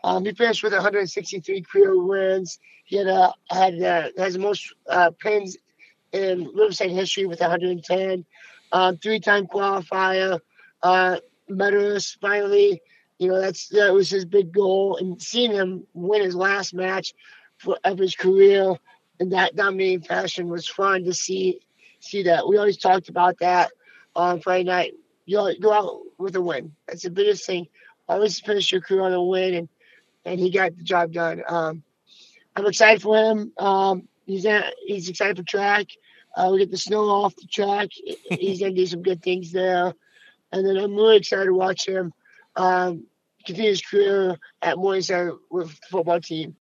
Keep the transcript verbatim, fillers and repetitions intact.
Um, he finished with one hundred sixty-three career wins. He had uh, had uh, has the most uh, pins in Riverside history with one hundred ten. Um, three-time qualifier, uh, medalist. Finally, you know that's that was his big goal. And seeing him win his last match for, of his career in that dominating fashion was fun to see. See that we always talked about that on Friday night. You know, go out with a win. That's the biggest thing. Always finish your career on a win, and and he got the job done. Um, I'm excited for him. Um, he's at, he's excited for track. Uh, we get the snow off the track. He's gonna do some good things there, and then I'm really excited to watch him um, continue his career at Morningside with the football team.